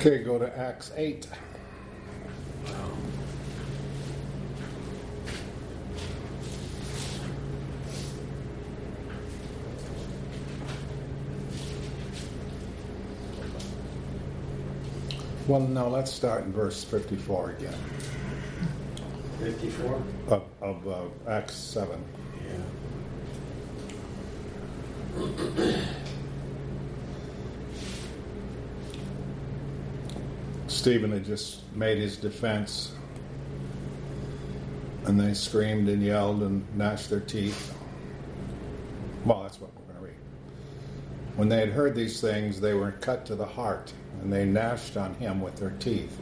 Okay, go to Acts 8. Well, no, let's start in verse 54 again. 54? Of Acts 7. Yeah. Stephen had just made his defense, and they screamed and yelled and gnashed their teeth. Well, that's what we're going to read. When they had heard these things, they were cut to the heart, and they gnashed on him with their teeth.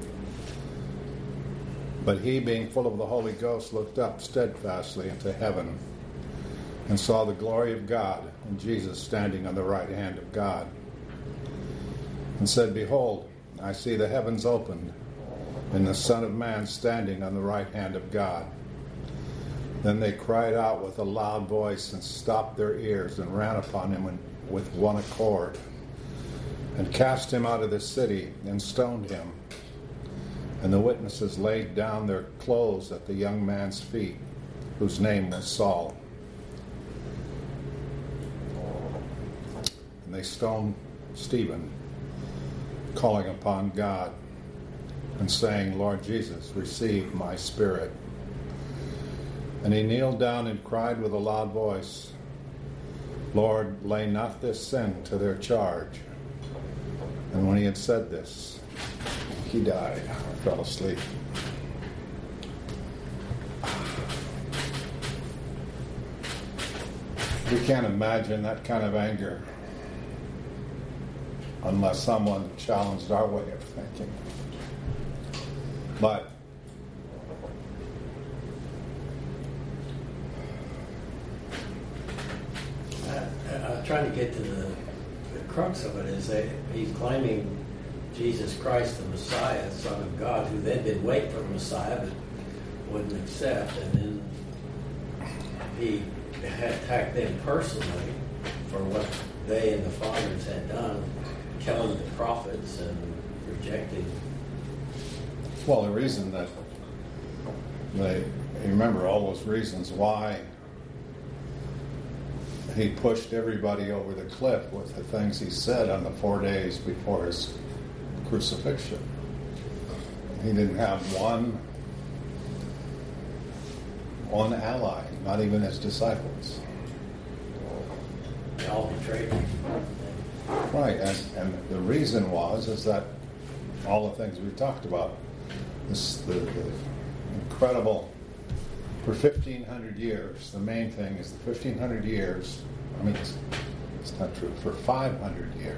But he, being full of the Holy Ghost, looked up steadfastly into heaven and saw the glory of God and Jesus standing on the right hand of God, and said, Behold, I see the heavens opened, and the Son of Man standing on the right hand of God. Then they cried out with a loud voice and stopped their ears and ran upon him with one accord, and cast him out of the city and stoned him. And the witnesses laid down their clothes at the young man's feet, whose name was Saul. And they stoned Stephen, calling upon God and saying, Lord Jesus, receive my spirit. And he kneeled down and cried with a loud voice, Lord, lay not this sin to their charge. And when he had said this, he died or fell asleep. We can't imagine that kind of anger unless someone challenged our way of thinking. But trying to get to the crux of it is that he's claiming Jesus Christ, the Messiah, Son of God, who then did wait for the Messiah but wouldn't accept, and then he had attacked them personally for what they and the fathers had done, killing the prophets and rejecting. Well, the reason that you remember all those reasons why he pushed everybody over the cliff with the things he said on the 4 days before his crucifixion. He didn't have one ally, not even his disciples. They all betrayed him. Right, and the reason is that all the things we talked about, the incredible, for 1,500 years, the main thing is the 1,500 years, it's not true, for 500 years.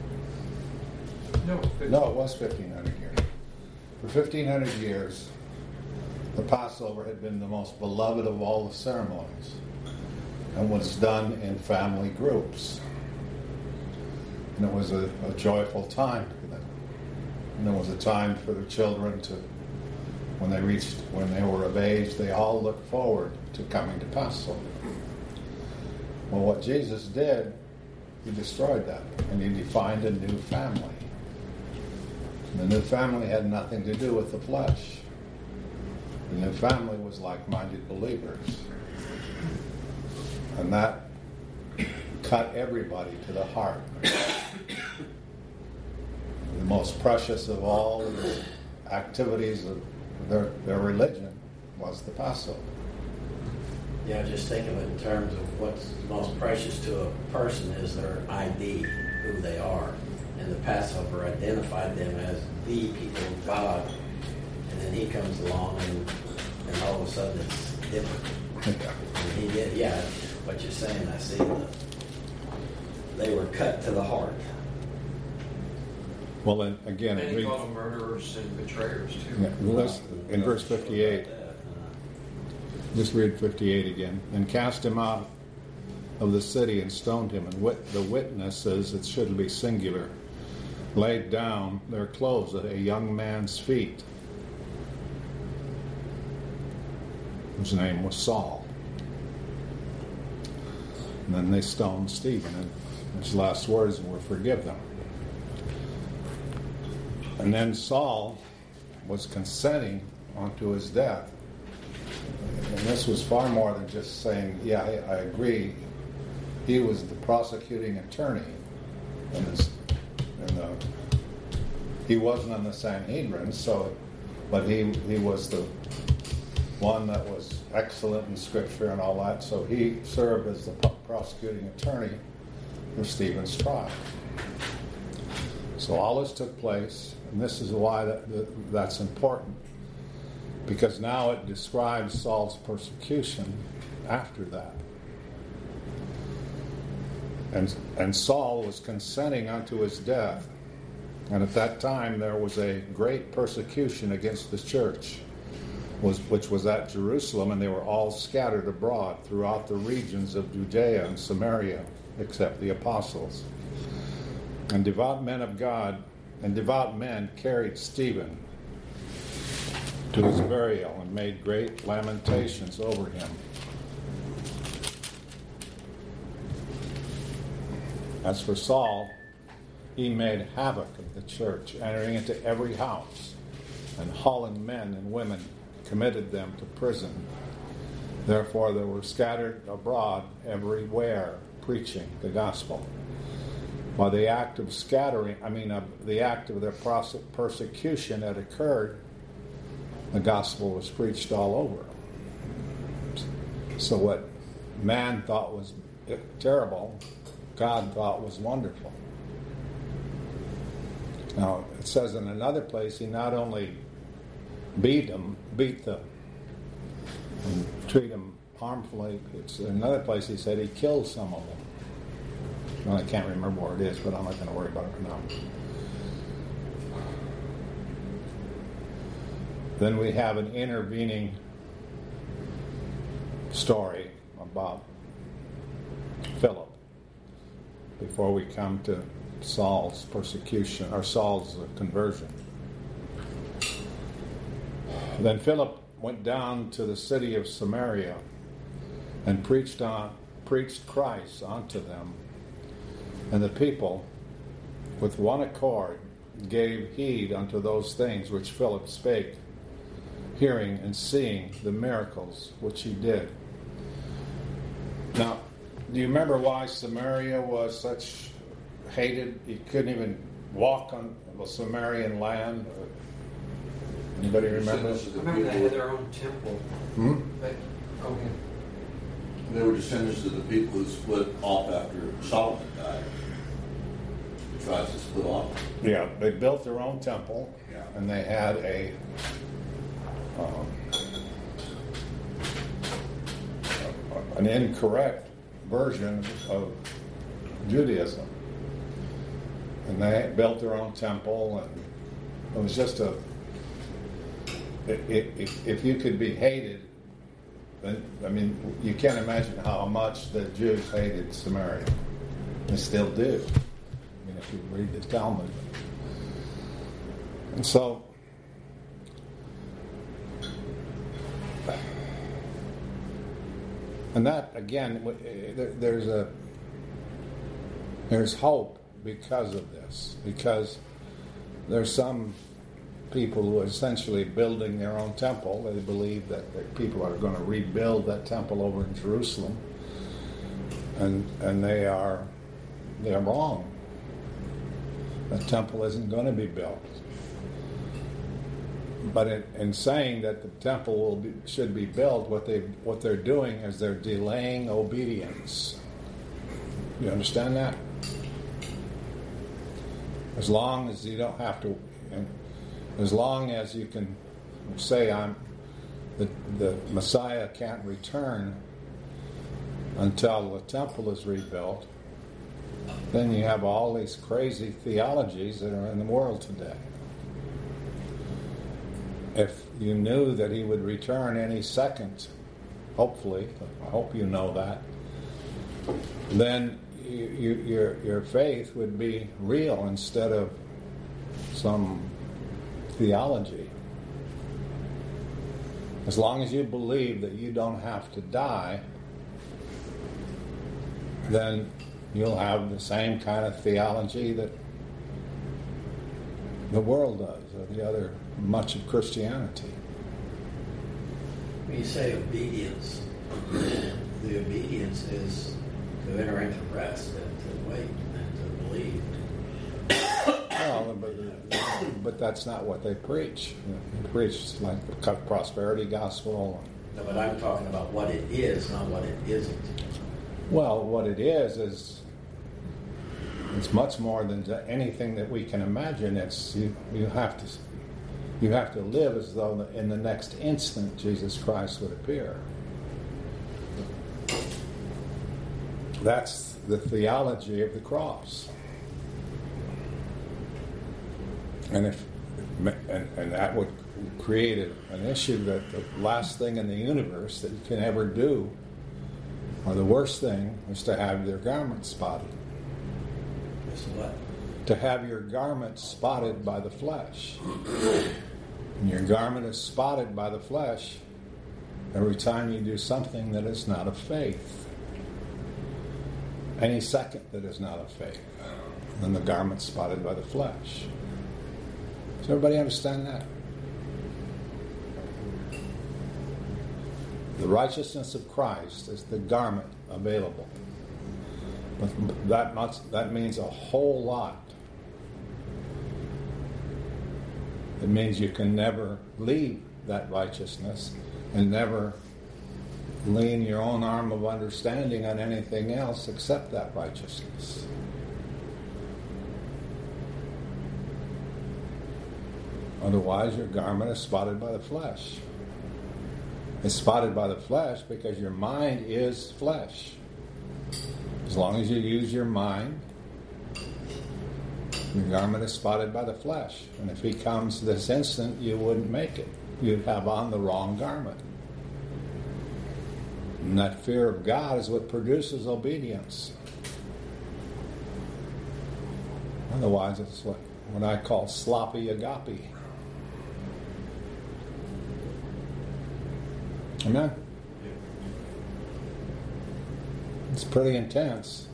No, it was 1,500 years. For 1,500 years, the Passover had been the most beloved of all the ceremonies and was done in family groups. And it was a joyful time for them. And it was a time for the children to, when they were of age, they all looked forward to coming to Passover. Well, what Jesus did, he destroyed that, and he defined a new family. And the new family had nothing to do with the flesh. The new family was like-minded believers. And that cut everybody to the heart. The most precious of all the activities of their religion was the Passover. Yeah, just think of it in terms of what's most precious to a person is their ID, who they are. And the Passover identified them as the people of God. And then he comes along and all of a sudden it's different. And he did, yeah, what you're saying, I see. They were cut to the heart. Well, then again, and he called them murderers and betrayers too. Yeah, in verse 58, just read 58 again. And cast him out of the city and stoned him. And the witnesses, it should be singular, laid down their clothes at a young man's feet, whose name was Saul. And then they stoned Stephen, and his last words were, forgive them. And then Saul was consenting unto his death. And this was far more than just saying, yeah, I agree. He was the prosecuting attorney. He wasn't on the Sanhedrin, but he was the one that was excellent in Scripture and all that, so he served as the prosecuting attorney for Stephen's trial. So all this took place, and this is why that's important, because now it describes Saul's persecution after that. And Saul was consenting unto his death, and at that time there was a great persecution against the church, which was at Jerusalem, and they were all scattered abroad throughout the regions of Judea and Samaria, except the apostles. And devout men of God and devout men carried Stephen to his burial and made great lamentations over him. As for Saul, he made havoc of the church, entering into every house and hauling men and women, committed them to prison. Therefore they were scattered abroad everywhere, preaching the gospel. While the act of the act of their persecution had occurred, the gospel was preached all over. So what man thought was terrible, God thought was wonderful. Now, it says in another place, he not only beat them, and treat them harmfully. It's in another place he said he killed some of them. Well, I can't remember where it is, but I'm not going to worry about it now. Then we have an intervening story about Philip before we come to Saul's persecution, or Saul's conversion. Then Philip went down to the city of Samaria and preached Christ unto them. And the people, with one accord, gave heed unto those things which Philip spake, hearing and seeing the miracles which he did. Now, do you remember why Samaria was such hated? You couldn't even walk on the Samarian land. Anybody remember? I remember they had their own temple. They were descendants of the people who split off after Solomon died. The tribes that split off. Yeah, they built their own temple, and they had an incorrect version of Judaism. And they built their own temple, and it was just if you could be hated, then, you can't imagine how much the Jews hated Samaria. They still do. If you read the Talmud. And so, and that, again, there's hope because of this. Because there's some people who are essentially building their own temple. They believe that people are going to rebuild that temple over in Jerusalem. And they are wrong. The temple isn't going to be built. But in saying that the temple should be built, what they're doing is they're delaying obedience. You understand that? As long as you don't have to, as long as you can say the Messiah can't return until the temple is rebuilt, then you have all these crazy theologies that are in the world today. If you knew that he would return any second, hopefully, I hope you know that, then your faith would be real instead of some theology. As long as you believe that you don't have to die, then you'll have the same kind of theology that the world does, or the other much of Christianity. When you say obedience, the obedience is to enter into rest and to wait and to believe. Well, but that's not what they preach. They preach like the prosperity gospel. No, but I'm talking about what it is, not what it isn't. Well, what it is it's much more than anything that we can imagine. It's you have to live as though in the next instant Jesus Christ would appear. That's the theology of the cross. And that would create an issue that the last thing in the universe that you can ever do, or the worst thing, is to have your garment spotted. Is what? To have your garment spotted by the flesh. And your garment is spotted by the flesh every time you do something that is not of faith. Any second that is not of faith, then the garment's spotted by the flesh. Does everybody understand that? The righteousness of Christ is the garment available. But that means a whole lot. It means you can never leave that righteousness and never lean your own arm of understanding on anything else except that righteousness. Otherwise, your garment is spotted by the flesh. It's spotted by the flesh because your mind is flesh. As long as you use your mind, your garment is spotted by the flesh. And if he comes this instant, you wouldn't make it. You'd have on the wrong garment. And that fear of God is what produces obedience. Otherwise, it's what I call sloppy agape. Amen? It's pretty intense.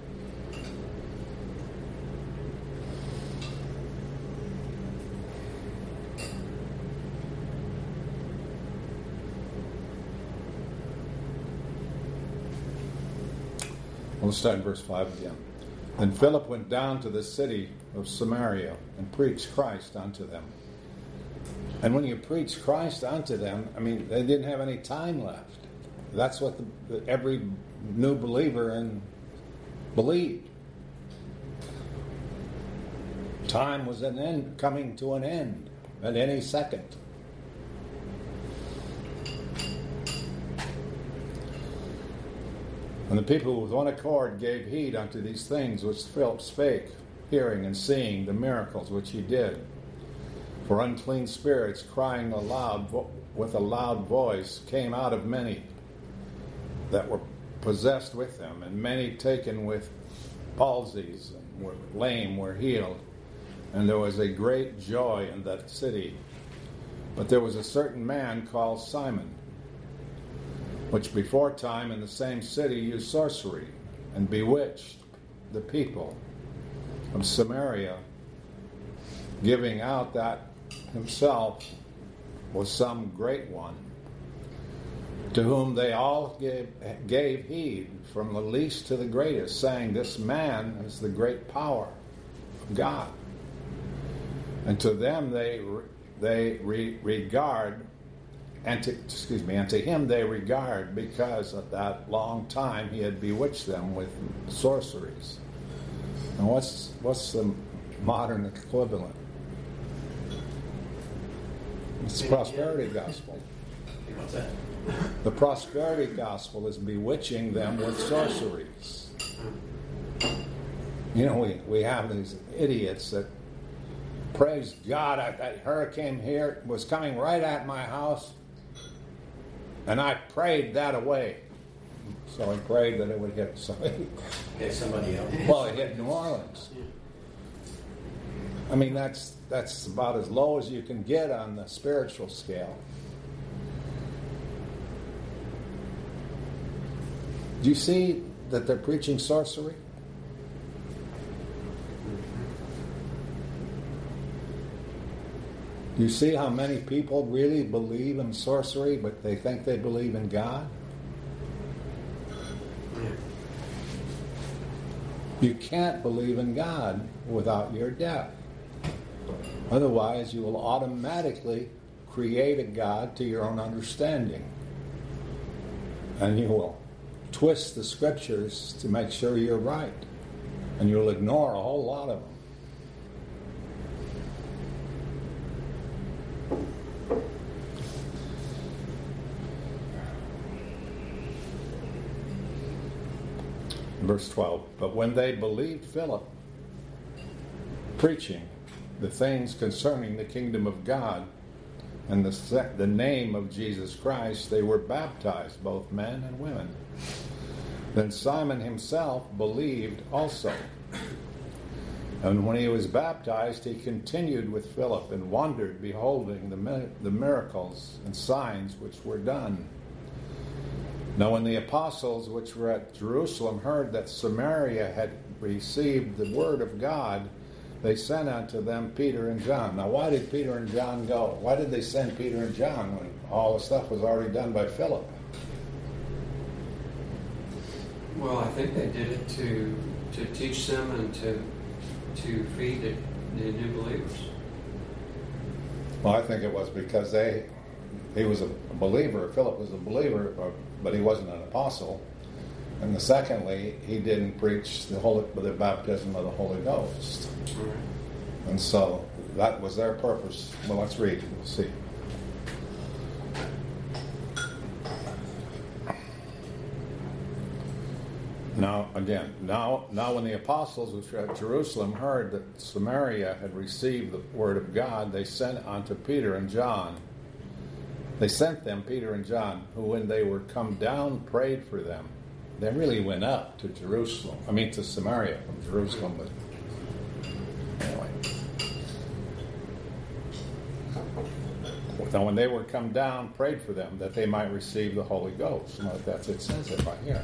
We'll start in verse 5 again. Then Philip went down to the city of Samaria and preached Christ unto them. And when you preach Christ unto them, they didn't have any time left. That's what every new believer believed. Time was coming to an end at any second. And the people with one accord gave heed unto these things which Philip spake, hearing and seeing the miracles which he did. For unclean spirits, crying aloud with a loud voice, came out of many that were possessed with them, and many taken with palsies and were lame were healed. And there was a great joy in that city. But there was a certain man called Simon, which before time in the same city used sorcery, and bewitched the people of Samaria, giving out that himself was some great one, to whom they all gave heed, from the least to the greatest, saying, This man is the great power of God. And to them they regard, and to him they regard, because at that long time he had bewitched them with sorceries. And what's the modern equivalent? It's the prosperity gospel. What's that? The prosperity gospel is bewitching them with sorceries. We have these idiots that, praise God, that hurricane here was coming right at my house, and I prayed that away. So I prayed that it would hit somebody. Hit somebody else. Well, it hit New Orleans. That's about as low as you can get on the spiritual scale. Do you see that they're preaching sorcery? You see how many people really believe in sorcery, but they think they believe in God? You can't believe in God without your death. Otherwise, you will automatically create a God to your own understanding. And you will twist the scriptures to make sure you're right. And you'll ignore a whole lot of them. Verse 12, but when they believed Philip preaching the things concerning the kingdom of God and the name of Jesus Christ, they were baptized, both men and women. Then Simon himself believed also. And when he was baptized, he continued with Philip and wondered, beholding the miracles and signs which were done. Now when the apostles which were at Jerusalem heard that Samaria had received the word of God, they sent unto them Peter and John. Now why did Peter and John go? Why did they send Peter and John when all the stuff was already done by Philip? Well, I think they did it to teach them and to feed the new believers. Well, I think it was because he was a believer. Philip was a believer, but he wasn't an apostle. And secondly, he didn't preach the baptism of the Holy Ghost. Right. And so that was their purpose. Well, let's read. We'll see. Now when the apostles which were at Jerusalem heard that Samaria had received the word of God, they sent unto Peter and John. They sent them, Peter and John, who when they were come down prayed for them. They really went up to Jerusalem. To Samaria from Jerusalem. But anyway. Now when they were come down, prayed for them that they might receive the Holy Ghost. It says it right here.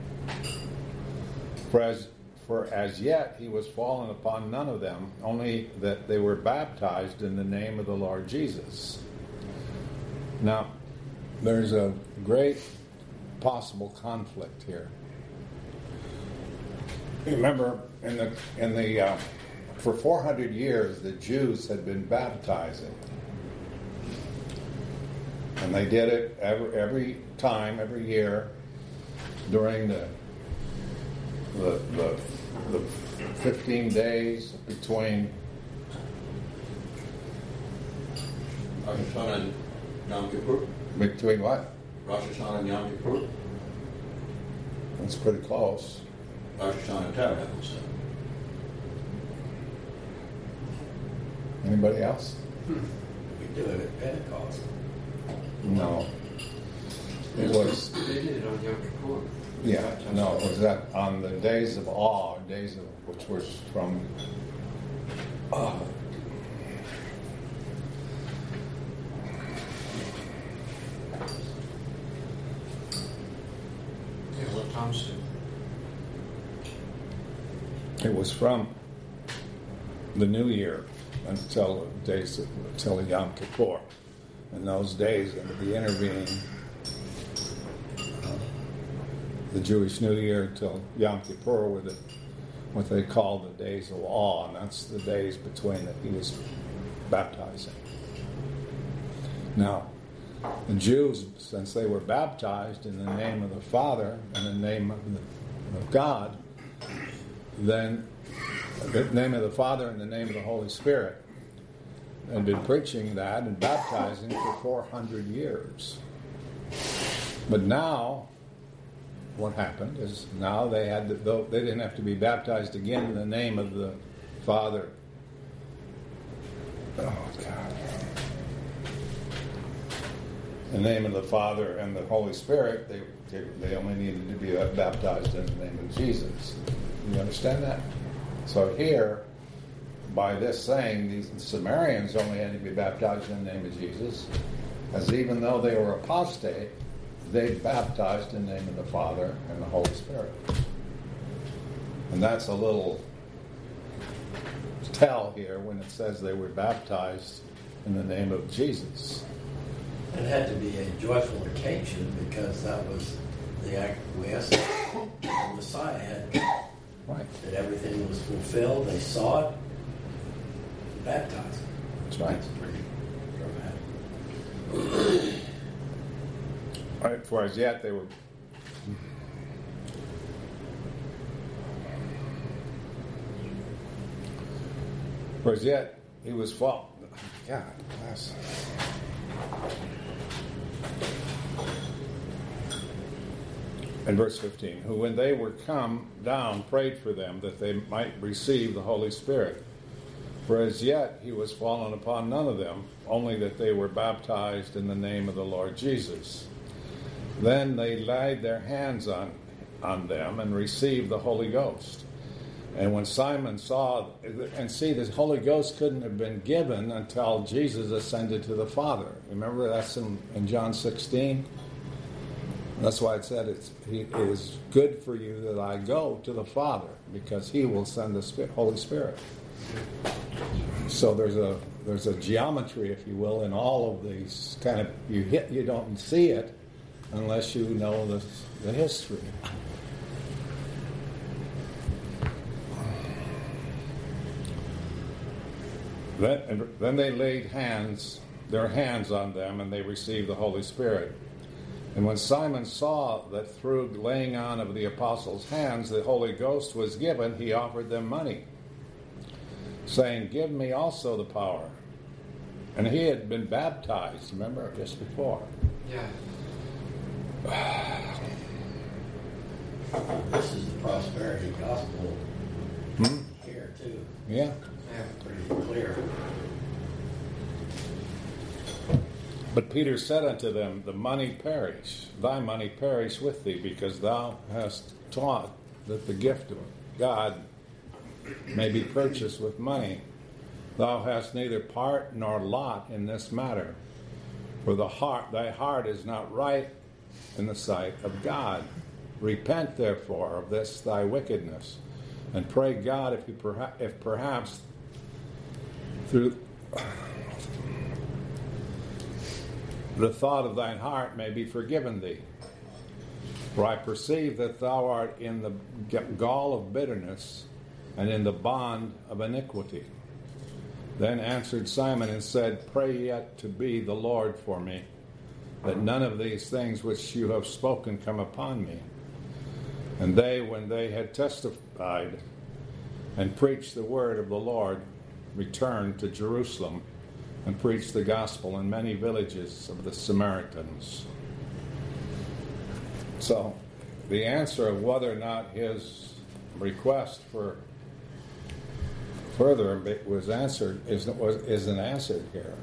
For as yet he was fallen upon none of them, only that they were baptized in the name of the Lord Jesus. Now, there's a great possible conflict here. Remember, for 400 years, the Jews had been baptizing, and they did it every year during the 15 days between Rosh Hashanah and Yom Kippur. Between what? Rosh Hashanah and Yom Kippur. That's pretty close. Rosh Hashanah and Tabernacles. Anybody else? We do it at Pentecost. No. It was. They did it on Yom Kippur. Yeah, no, it was that on the days of awe, which was from What Tom said. It was from the New Year until Yom Kippur. In those days, and the intervening, the Jewish New Year till Yom Kippur were what they call the days of awe, and that's the days between that he was baptizing. Now, the Jews, since they were baptized in the name of the Father and the name of God, then the name of the Father and the name of the Holy Spirit, had been preaching that and baptizing for 400 years. But now, what happened is now they didn't have to be baptized again in the name of the Father. Oh God! In the name of the Father and the Holy Spirit, they only needed to be baptized in the name of Jesus. You understand that? So here, by this saying, these Samaritans only had to be baptized in the name of Jesus, as even though they were apostate, they baptized in the name of the Father and the Holy Spirit. And that's a little tell here when it says they were baptized in the name of Jesus. It had to be a joyful occasion because that was the acquiescence the Messiah had. Right. That everything was fulfilled. They saw it, baptized. That's right. That's pretty dramatic. Right, for as yet they were. For as yet he was God, bless. In verse 15, who when they were come down prayed for them that they might receive the Holy Spirit. For as yet he was fallen upon none of them, only that they were baptized in the name of the Lord Jesus. Then they laid their hands on them and received the Holy Ghost. And when Simon saw, and see, the Holy Ghost couldn't have been given until Jesus ascended to the Father. Remember that's in John 16? That's why it said it is good for you that I go to the Father, because he will send the Holy Spirit. So there's a geometry, if you will, in all of these kind of, you don't see it unless you know the history. Then they laid their hands on them, and they received the Holy Spirit. And when Simon saw that through laying on of the apostles' hands the Holy Ghost was given, he offered them money, saying, "Give me also the power." And he had been baptized, remember, just before. Yeah. This is the prosperity gospel here too. Yeah. Yeah. Pretty clear. But Peter said unto them, thy money perish with thee, because thou hast taught that the gift of God may be purchased with money. Thou hast neither part nor lot in this matter, for thy heart is not right in the sight of God. Repent therefore of this thy wickedness, and pray God if perhaps through the thought of thine heart may be forgiven thee. For I perceive that thou art in the gall of bitterness and in the bond of iniquity. Then answered Simon and said, Pray yet to be the Lord for me, that none of these things which you have spoken come upon me. And they, when they had testified and preached the word of the Lord, returned to Jerusalem and preached the gospel in many villages of the Samaritans. So, the answer of whether or not his request for further was answered isn't answered here.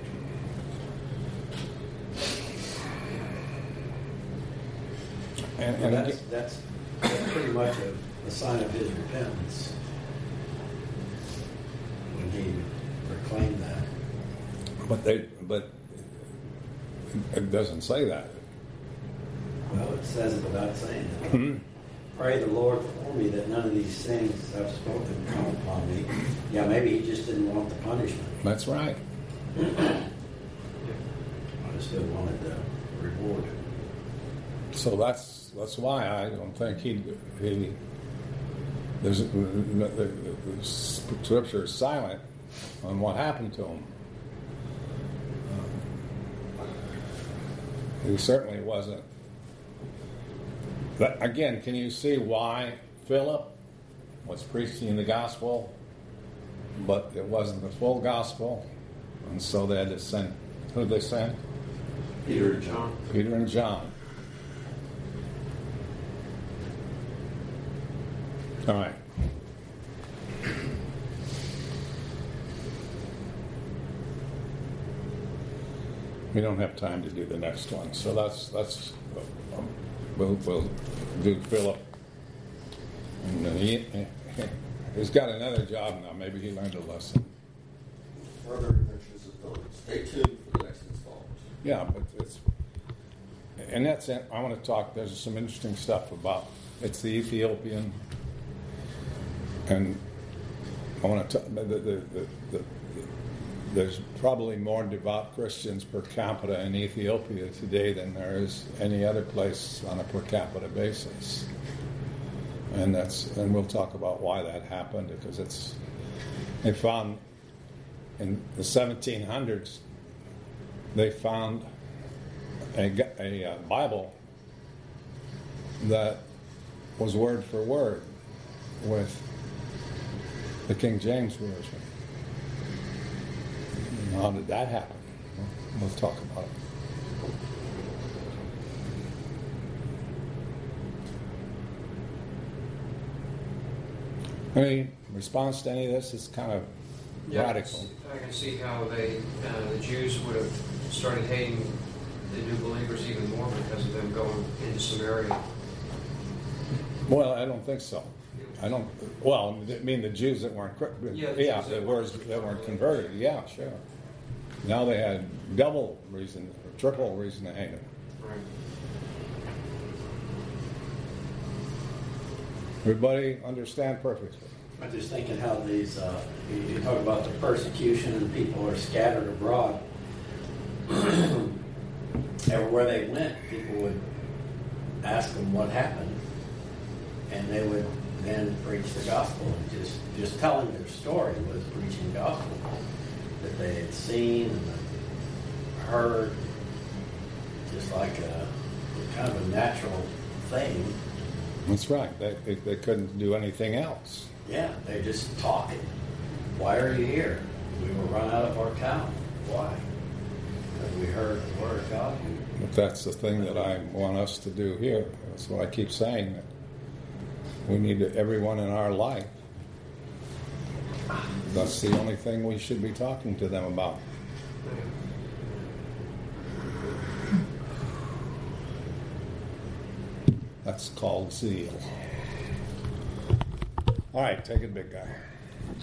And that's pretty much a sign of his repentance when he proclaimed that. But it doesn't say that. Well, it says it without saying it. Pray the Lord for me that none of these things I've spoken come upon me. Yeah, maybe he just didn't want the punishment. That's right. I still wanted the reward. So that's why I don't think the scripture is silent on what happened to him. He certainly wasn't. But again, can you see why Philip was preaching the gospel, but it wasn't the full gospel, and so they had to send. Who did they send? Peter and John. Peter and John. All right. We don't have time to do the next one, so we'll do Philip. And he's got another job now. Maybe he learned a lesson. Further adventures of Philip. Stay tuned for the next installment. Yeah, but and that's it. I want to talk. There's some interesting stuff about it's the Ethiopian, and I want to talk there's probably more devout Christians per capita in Ethiopia today than there is any other place on a per capita basis. And we'll talk about why that happened, because they found in the 1700s, they found a Bible that was word for word with the King James Version. How did that happen? We'll talk about it. Any response to any of this is kind of radical. I can see how the Jews would have started hating the new believers even more because of them going into Samaria. Well, I don't think so. I mean the Jews that weren't, that weren't converted. Yeah, sure. Now they had double reason, or triple reason to hate him. Right. Everybody understand perfectly. I'm just thinking how these, you talk about the persecution and people are scattered abroad. Everywhere they went, people would ask them what happened, and they would then preach the gospel. And just telling their story was preaching the gospel that they had seen and heard, just like a kind of a natural thing. That's right. They couldn't do anything else. Yeah, they're just talking. Why are you here? We were run out of our town. Why? Because we heard the word of God. But that's the thing that I want us to do here. That's what I keep saying. That we need everyone in our life. That's the only thing we should be talking to them about. That's called zeal. All right, take it, big guy.